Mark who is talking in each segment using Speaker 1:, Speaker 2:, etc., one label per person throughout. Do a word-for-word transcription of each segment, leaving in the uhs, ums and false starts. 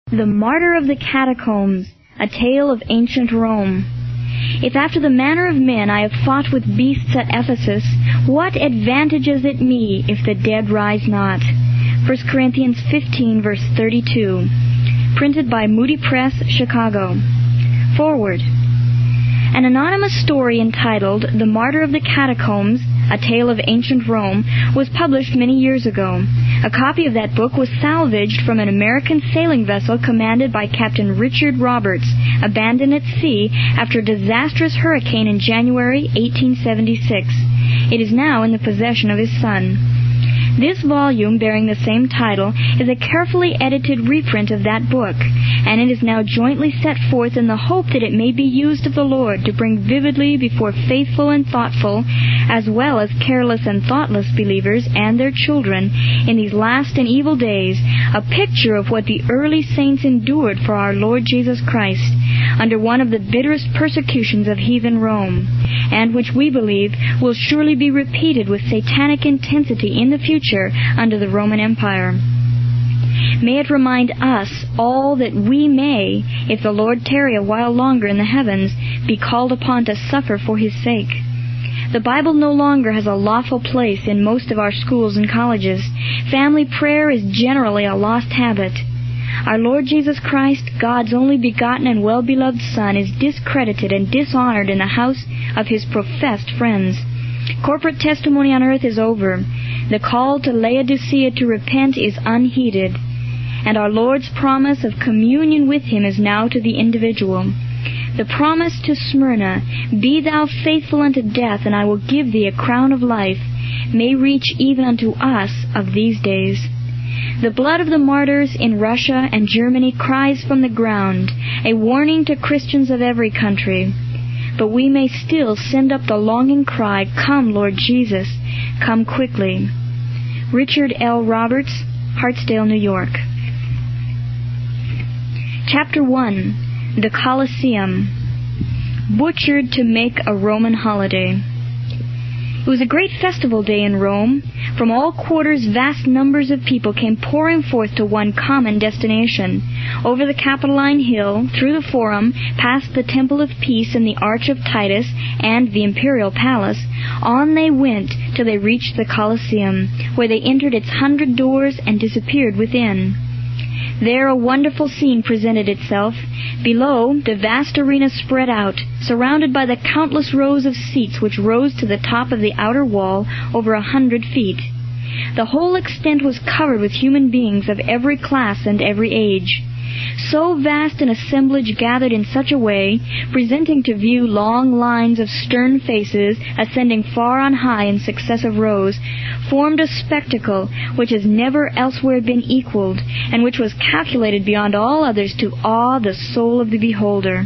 Speaker 1: The Martyr of the Catacombs, a Tale of Ancient Rome. If after the manner of men I have fought with beasts at Ephesus, what advantages it me if the dead rise not? First Corinthians fifteen, verse thirty-two. Printed by Moody Press, Chicago. Forward. An anonymous story entitled The Martyr of the Catacombs, a Tale of Ancient Rome, was published many years ago. A copy of that book was salvaged from an American sailing vessel commanded by Captain Richard Roberts, abandoned at sea after a disastrous hurricane in January eighteen seventy-six. It is now in the possession of his son. This volume, bearing the same title, is a carefully edited reprint of that book, and it is now jointly set forth in the hope that it may be used of the Lord to bring vividly before faithful and thoughtful, as well as careless and thoughtless believers and their children, in these last and evil days, a picture of what the early saints endured for our Lord Jesus Christ, under one of the bitterest persecutions of heathen Rome, and which we believe will surely be repeated with satanic intensity in the future under the Roman Empire. May it remind us all that we may, if the Lord tarry a while longer in the heavens, be called upon to suffer for his sake. The Bible no longer has a lawful place in most of our schools and colleges. Family prayer is generally a lost habit. Our Lord Jesus Christ, God's only begotten and well-beloved Son, is discredited and dishonored in the house of his professed friends. Corporate testimony on earth is over. The call to Laodicea to repent is unheeded, and our Lord's promise of communion with him is now to the individual. The promise to Smyrna, "Be thou faithful unto death, and I will give thee a crown of life," may reach even unto us of these days. The blood of the martyrs in Russia and Germany cries from the ground, a warning to Christians of every country. But we may still send up the longing cry, "Come, Lord Jesus, come quickly." Richard L. Roberts, Hartsdale, New York. Chapter one. The Colosseum. Butchered to make a Roman holiday. It was a great festival day in Rome. From all quarters vast numbers of people came pouring forth to one common destination. Over the Capitoline Hill, through the Forum, past the Temple of Peace and the Arch of Titus, and the Imperial Palace, on they went till they reached the Colosseum, where they entered its hundred doors and disappeared within. There a wonderful scene presented itself. Below, the vast arena spread out, surrounded by the countless rows of seats which rose to the top of the outer wall over a hundred feet. The whole extent was covered with human beings of every class and every age. So vast an assemblage gathered in such a way, presenting to view long lines of stern faces ascending far on high in successive rows, formed a spectacle which has never elsewhere been equaled, and which was calculated beyond all others to awe the soul of the beholder.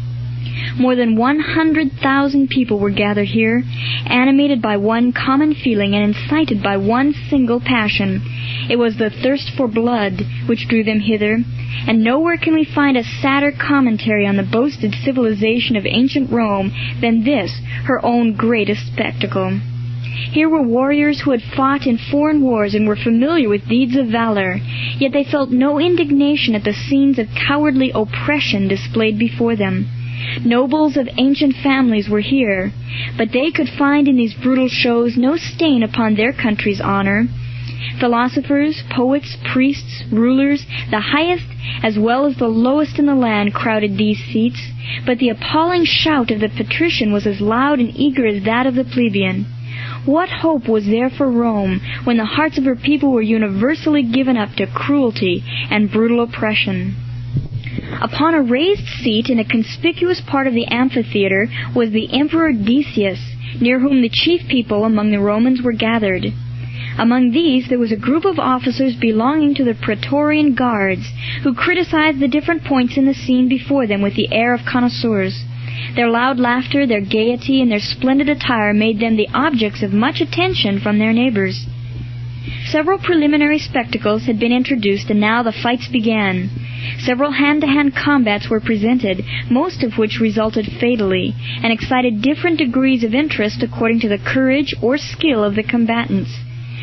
Speaker 1: More than one hundred thousand people were gathered here, animated by one common feeling and incited by one single passion. It was the thirst for blood which drew them hither, and nowhere can we find a sadder commentary on the boasted civilization of ancient Rome than this, her own greatest spectacle. Here were warriors who had fought in foreign wars and were familiar with deeds of valor, yet they felt no indignation at the scenes of cowardly oppression displayed before them. Nobles of ancient families were here, but they could find in these brutal shows no stain upon their country's honor. Philosophers, poets, priests, rulers, the highest as well as the lowest in the land crowded these seats, but the appalling shout of the patrician was as loud and eager as that of the plebeian. What hope was there for Rome when the hearts of her people were universally given up to cruelty and brutal oppression? Upon a raised seat in a conspicuous part of the amphitheater was the Emperor Decius, near whom the chief people among the Romans were gathered. Among these there was a group of officers belonging to the Praetorian Guards, who criticized the different points in the scene before them with the air of connoisseurs. Their loud laughter, their gaiety, and their splendid attire made them the objects of much attention from their neighbors. Several preliminary spectacles had been introduced, and now the fights began. Several hand-to-hand combats were presented, most of which resulted fatally, and excited different degrees of interest according to the courage or skill of the combatants.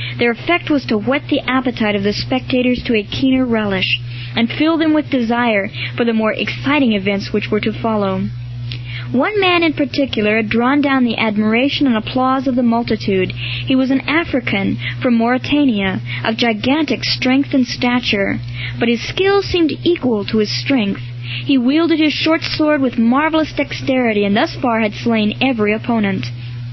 Speaker 1: Their effect was to whet the appetite of the spectators to a keener relish, and fill them with desire for the more exciting events which were to follow. One man in particular had drawn down the admiration and applause of the multitude. He was an African from Mauritania, of gigantic strength and stature, but his skill seemed equal to his strength. He wielded his short sword with marvelous dexterity, and thus far had slain every opponent.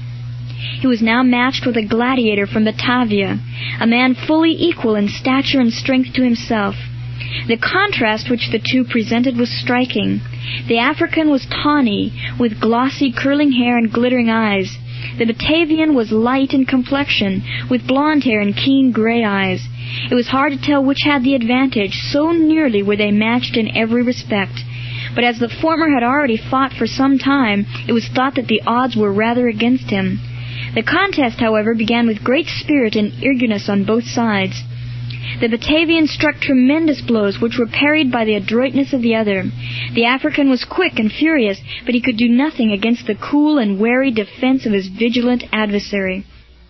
Speaker 1: He was now matched with a gladiator from Batavia, a man fully equal in stature and strength to himself. The contrast which the two presented was striking. The African was tawny, with glossy curling hair and glittering eyes. The Batavian was light in complexion, with blonde hair and keen gray eyes. It was hard to tell which had the advantage, so nearly were they matched in every respect. But as the former had already fought for some time, it was thought that the odds were rather against him. The contest, however, began with great spirit and eagerness on both sides. The Batavian struck tremendous blows, which were parried by the adroitness of the other. The African was quick and furious, but he could do nothing against the cool and wary defense of his vigilant adversary.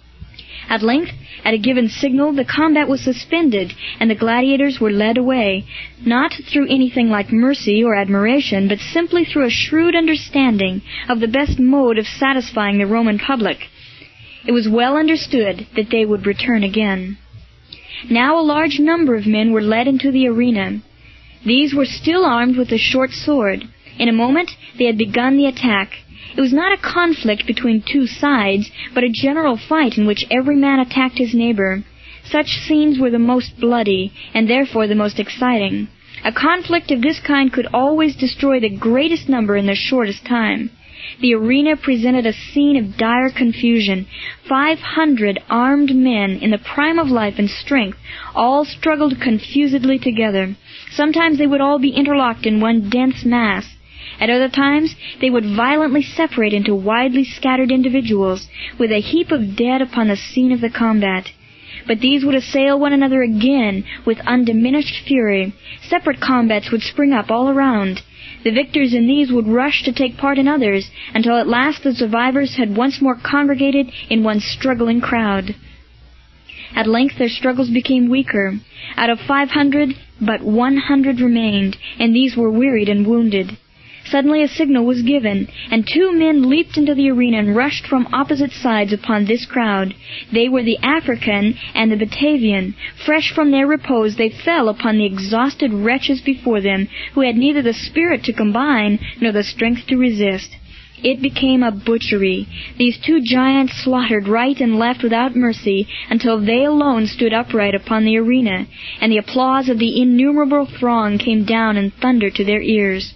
Speaker 1: At length, at a given signal, the combat was suspended, and the gladiators were led away, not through anything like mercy or admiration, but simply through a shrewd understanding of the best mode of satisfying the Roman public. It was well understood that they would return again. Now a large number of men were led into the arena. These were still armed with the short sword. In a moment they had begun the attack. It was not a conflict between two sides, but a general fight in which every man attacked his neighbor. Such scenes were the most bloody, and therefore the most exciting. A conflict of this kind could always destroy the greatest number in the shortest time. The arena presented a scene of dire confusion. Five hundred armed men, in the prime of life and strength, all struggled confusedly together. Sometimes they would all be interlocked in one dense mass. At other times they would violently separate into widely scattered individuals, with a heap of dead upon the scene of the combat. But these would assail one another again with undiminished fury. Separate combats would spring up all around. The victors in these would rush to take part in others, until at last the survivors had once more congregated in one struggling crowd. At length their struggles became weaker. Out of five hundred, but one hundred remained, and these were wearied and wounded. Suddenly a signal was given, and two men leaped into the arena and rushed from opposite sides upon this crowd. They were the African and the Batavian. Fresh from their repose, they fell upon the exhausted wretches before them, who had neither the spirit to combine nor the strength to resist. It became a butchery. These two giants slaughtered right and left without mercy, until they alone stood upright upon the arena, and the applause of the innumerable throng came down in thunder to their ears.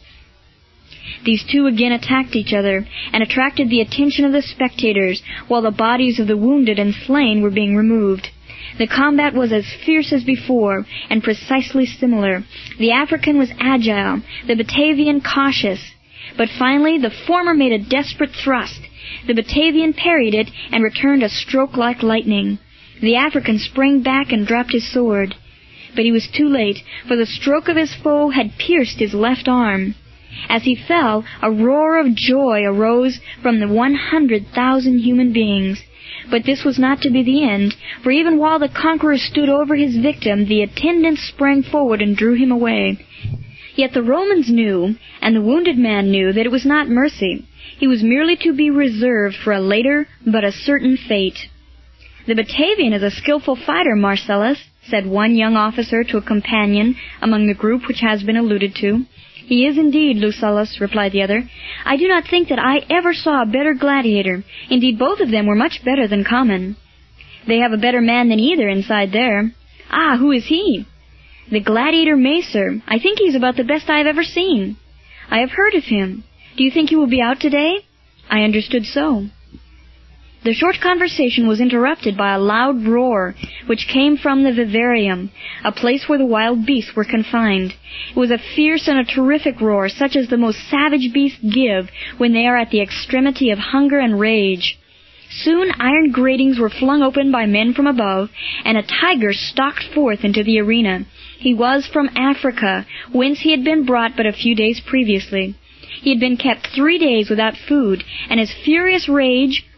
Speaker 1: These two again attacked each other, and attracted the attention of the spectators, while the bodies of the wounded and slain were being removed. The combat was as fierce as before, and precisely similar. The African was agile, the Batavian cautious. But finally the former made a desperate thrust. The Batavian parried it, and returned a stroke like lightning. The African sprang back and dropped his sword. But he was too late, for the stroke of his foe had pierced his left arm. As he fell, a roar of joy arose from the one hundred thousand human beings. But this was not to be the end, for even while the conqueror stood over his victim, the attendants sprang forward and drew him away. Yet the Romans knew, and the wounded man knew, that it was not mercy. He was merely to be reserved for a later but a certain fate. "The Batavian is a skilful fighter, Marcellus," said one young officer to a companion among the group which has been alluded to. "He is indeed, Lucullus," replied the other. "I do not think that I ever saw a better gladiator. Indeed, both of them were much better than common." "They have a better man than either inside there." "Ah, who is he?" "The gladiator Macer. I think he is about the best I have ever seen." "I have heard of him. Do you think he will be out today?" "I understood so." The short conversation was interrupted by a loud roar, which came from the vivarium, a place where the wild beasts were confined. It was a fierce and a terrific roar, such as the most savage beasts give when they are at the extremity of hunger and rage. Soon iron gratings were flung open by men from above, and a tiger stalked forth into the arena. He was from Africa, whence he had been brought but a few days previously. He had been kept three days without food, and his furious rage,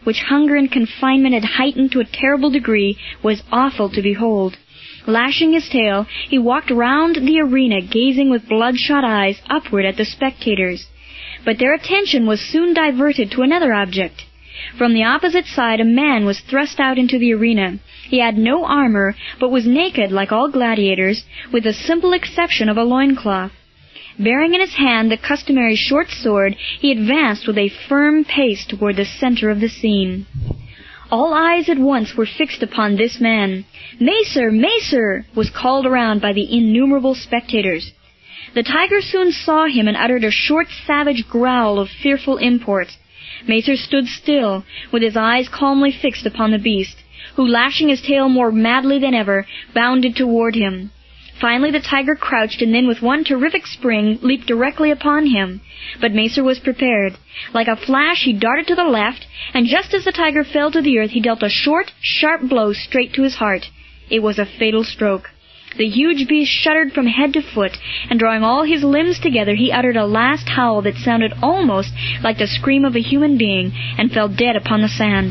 Speaker 1: which hunger and confinement had heightened to a terrible degree, was awful to behold. Lashing his tail, he walked round the arena, gazing with bloodshot eyes upward at the spectators. But their attention was soon diverted to another object. From the opposite side a man was thrust out into the arena. He had no armor, but was naked like all gladiators, with the simple exception of a loincloth. Bearing in his hand the customary short sword, he advanced with a firm pace toward the center of the scene. All eyes at once were fixed upon this man. "Macer! Macer!" was called around by the innumerable spectators. The tiger soon saw him and uttered a short, savage growl of fearful import. Macer stood still, with his eyes calmly fixed upon the beast, who, lashing his tail more madly than ever, bounded toward him. Finally the tiger crouched and then with one terrific spring leaped directly upon him. But Macer was prepared. Like a flash he darted to the left, and just as the tiger fell to the earth he dealt a short, sharp blow straight to his heart. It was a fatal stroke. The huge beast shuddered from head to foot, and drawing all his limbs together he uttered a last howl that sounded almost like the scream of a human being, and fell dead upon the sand.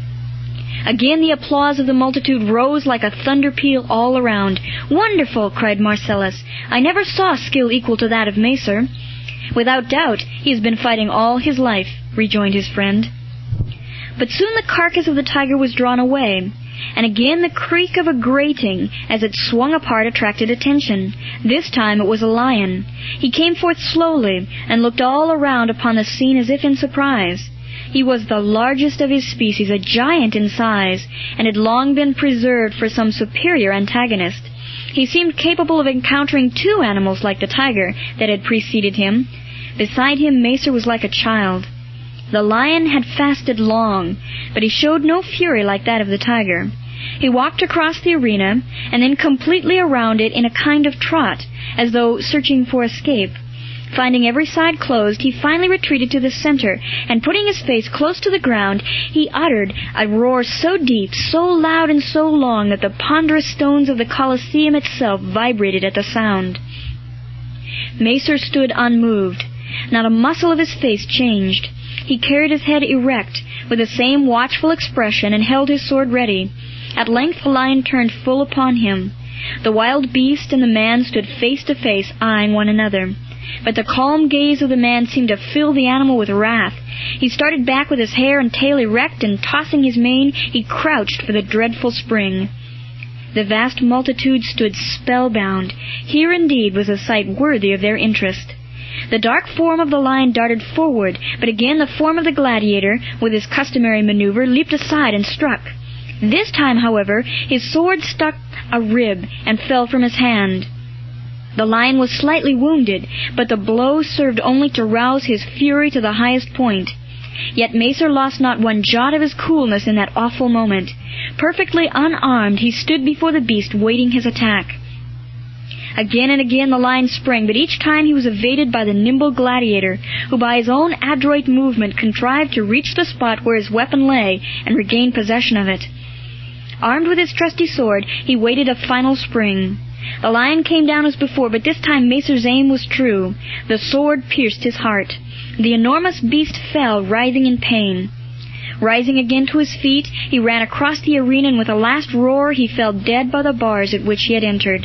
Speaker 1: Again the applause of the multitude rose like a thunder peal all around. "Wonderful!" cried Marcellus. "I never saw skill equal to that of Macer." "Without doubt, he has been fighting all his life," rejoined his friend. But soon the carcass of the tiger was drawn away, and again the creak of a grating as it swung apart attracted attention. This time it was a lion. He came forth slowly, and looked all around upon the scene as if in surprise. He was the largest of his species, a giant in size, and had long been preserved for some superior antagonist. He seemed capable of encountering two animals like the tiger that had preceded him. Beside him Macer was like a child. The lion had fasted long, but he showed no fury like that of the tiger. He walked across the arena, and then completely around it in a kind of trot, as though searching for escape. Finding every side closed, he finally retreated to the center, and putting his face close to the ground, he uttered a roar so deep, so loud, and so long that the ponderous stones of the Colosseum itself vibrated at the sound. Macer stood unmoved. Not a muscle of his face changed. He carried his head erect, with the same watchful expression, and held his sword ready. At length the lion turned full upon him. The wild beast and the man stood face to face, eyeing one another. But the calm gaze of the man seemed to fill the animal with wrath. He started back with his hair and tail erect, and tossing his mane, he crouched for the dreadful spring. The vast multitude stood spellbound. Here indeed was a sight worthy of their interest. The dark form of the lion darted forward, but again the form of the gladiator, with his customary maneuver, leaped aside and struck. This time, however, his sword stuck a rib and fell from his hand. The lion was slightly wounded, but the blow served only to rouse his fury to the highest point. Yet Macer lost not one jot of his coolness in that awful moment. Perfectly unarmed, he stood before the beast, waiting his attack. Again and again the lion sprang, but each time he was evaded by the nimble gladiator, who by his own adroit movement contrived to reach the spot where his weapon lay and regain possession of it. Armed with his trusty sword, he waited a final spring. The lion came down as before, but this time Macer's aim was true. The sword pierced his heart. The enormous beast fell, writhing in pain. Rising again to his feet, he ran across the arena, and with a last roar he fell dead by the bars at which he had entered.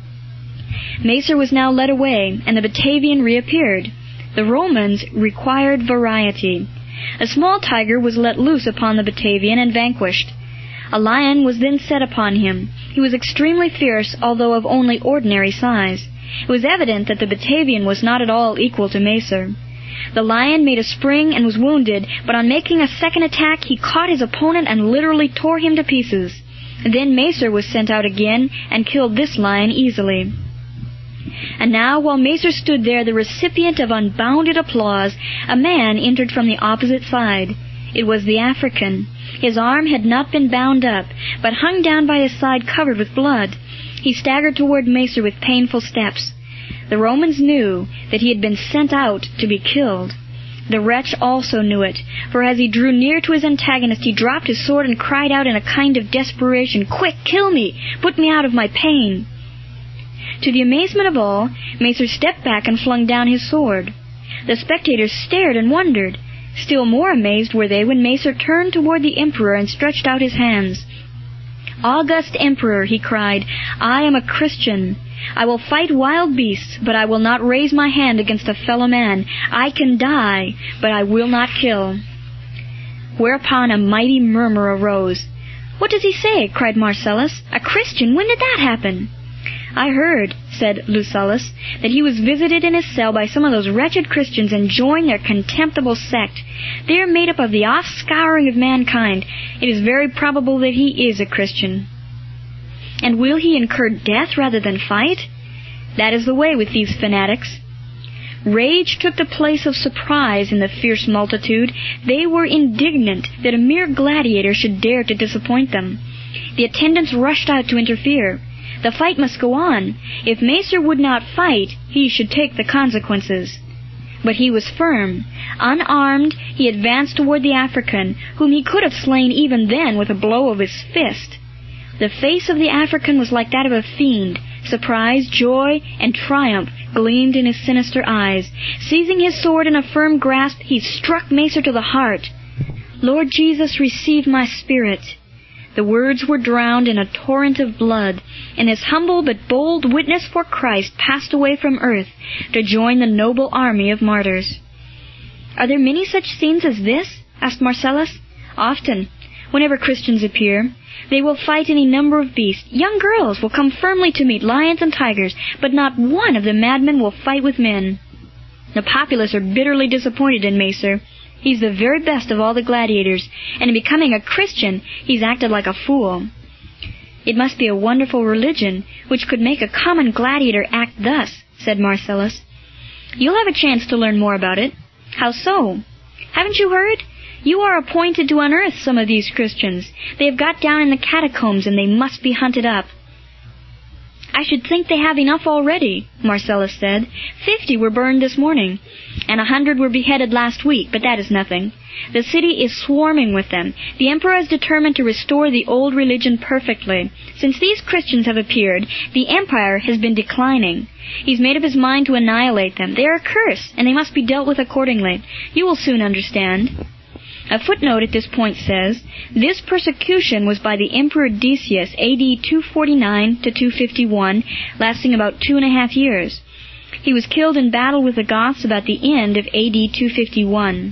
Speaker 1: Macer was now led away, and the Batavian reappeared. The Romans required variety. A small tiger was let loose upon the Batavian and vanquished. A lion was then set upon him. He was extremely fierce, although of only ordinary size. It was evident that the Batavian was not at all equal to Macer. The lion made a spring and was wounded, but on making a second attack he caught his opponent and literally tore him to pieces. Then Macer was sent out again and killed this lion easily. And now, while Macer stood there, the recipient of unbounded applause, a man entered from the opposite side. It was the African. His arm had not been bound up, but hung down by his side covered with blood. He staggered toward Macer with painful steps. The Romans knew that he had been sent out to be killed. The wretch also knew it, for as he drew near to his antagonist he dropped his sword and cried out in a kind of desperation, "Quick, kill me! Put me out of my pain!" To the amazement of all, Macer stepped back and flung down his sword. The spectators stared and wondered. Still more amazed were they when Macer turned toward the Emperor and stretched out his hands. "August Emperor," he cried, "I am a Christian. I will fight wild beasts, but I will not raise my hand against a fellow man. I can die, but I will not kill." Whereupon a mighty murmur arose. "What does he say?" cried Marcellus. "A Christian? When did that happen?" "I heard," said Lucullus, "that he was visited in his cell by some of those wretched Christians and joined their contemptible sect. They are made up of the offscouring of mankind. It is very probable that he is a Christian." "And will he incur death rather than fight?" "That is the way with these fanatics." Rage took the place of surprise in the fierce multitude. They were indignant that a mere gladiator should dare to disappoint them. The attendants rushed out to interfere. The fight must go on. If Macer would not fight, he should take the consequences. But he was firm. Unarmed, he advanced toward the African, whom he could have slain even then with a blow of his fist. The face of the African was like that of a fiend. Surprise, joy, and triumph gleamed in his sinister eyes. Seizing his sword in a firm grasp, he struck Macer to the heart. "Lord Jesus, receive my spirit." The words were drowned in a torrent of blood, and this humble but bold witness for Christ passed away from earth to join the noble army of martyrs. "Are there many such scenes as this?" asked Marcellus. "Often. Whenever Christians appear, they will fight any number of beasts. Young girls will come firmly to meet lions and tigers, but not one of the madmen will fight with men. The populace are bitterly disappointed in Macer. He's the very best of all the gladiators, and in becoming a Christian, he's acted like a fool." "It must be a wonderful religion which could make a common gladiator act thus," said Marcellus. "You'll have a chance to learn more about it." "How so?" "Haven't you heard? You are appointed to unearth some of these Christians. They have got down in the catacombs, and they must be hunted up." "I should think they have enough already," Marcellus said. Fifty were burned this morning, and a hundred were beheaded last week, but that is nothing. The city is swarming with them. The emperor is determined to restore the old religion perfectly. Since these Christians have appeared, the empire has been declining. He's made up his mind to annihilate them. They are a curse, and they must be dealt with accordingly. You will soon understand. A footnote at this point says, "This persecution was by the Emperor Decius, A D two forty-nine to two fifty-one, lasting about two and a half years. He was killed in battle with the Goths about the end of A D two fifty-one.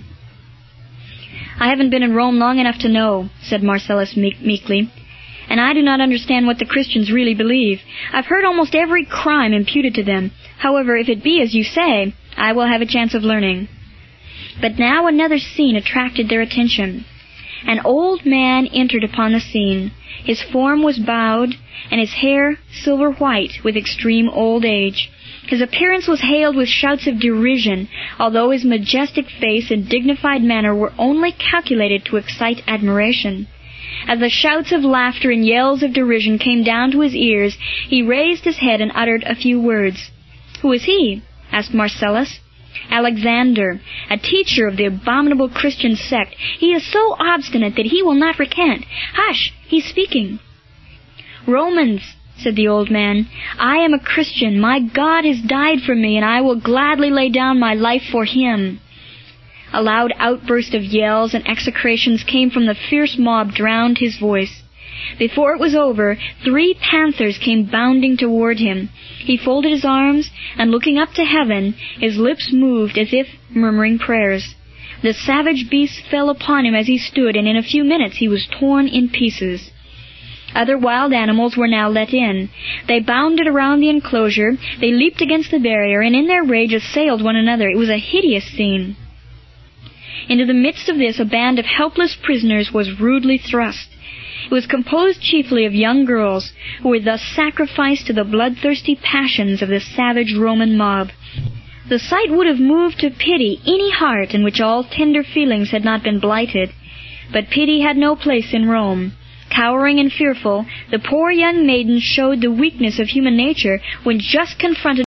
Speaker 1: "I haven't been in Rome long enough to know," said Marcellus meek- meekly, "and I do not understand what the Christians really believe. I've heard almost every crime imputed to them. However, if it be as you say, I will have a chance of learning." But now another scene attracted their attention. An old man entered upon the scene. His form was bowed, and his hair silver white with extreme old age. His appearance was hailed with shouts of derision, although his majestic face and dignified manner were only calculated to excite admiration. As the shouts of laughter and yells of derision came down to his ears, he raised his head and uttered a few words. "Who is he?" asked Marcellus. "Alexander, a teacher of the abominable Christian sect. He is so obstinate that he will not recant. Hush, he's speaking." "Romans," said the old man, "I am a Christian. My God has died for me, and I will gladly lay down my life for him." A loud outburst of yells and execrations came from the fierce mob, drowned his voice. Before it was over, three panthers came bounding toward him. He folded his arms, and looking up to heaven, his lips moved as if murmuring prayers. The savage beasts fell upon him as he stood, and in a few minutes he was torn in pieces. Other wild animals were now let in. They bounded around the enclosure, they leaped against the barrier, and in their rage assailed one another. It was a hideous scene. Into the midst of this a band of helpless prisoners was rudely thrust. It was composed chiefly of young girls, who were thus sacrificed to the bloodthirsty passions of the savage Roman mob. The sight would have moved to pity any heart in which all tender feelings had not been blighted. But pity had no place in Rome. Cowering and fearful, the poor young maiden showed the weakness of human nature when just confronted